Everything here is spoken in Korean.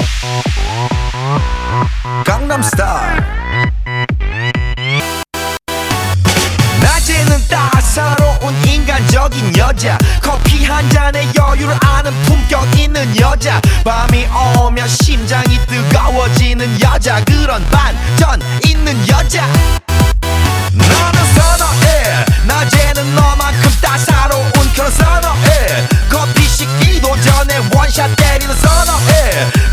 강남스타일. 낮에는 따사로운 인간적인 여자, 커피 한 잔에 여유를 아는 품격 있는 여자, 밤이 오면 심장이 뜨거워지는 여자, 그런 반전 있는 여자 나는 선호해. 낮에는 너만큼 따사로운 그런 선호해. 커피 식기도 전에 원샷 때리는 선호해.